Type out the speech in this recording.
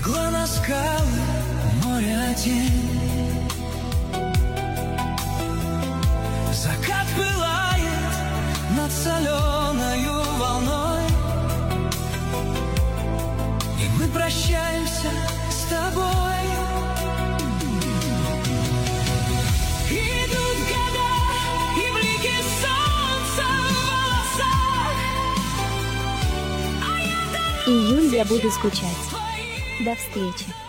Легла на скалы, море тень. Закат пылает над соленою волной, и мы прощаемся с тобой. Идут года и блики солнца в волосах, Июль, я буду скучать. До встречи.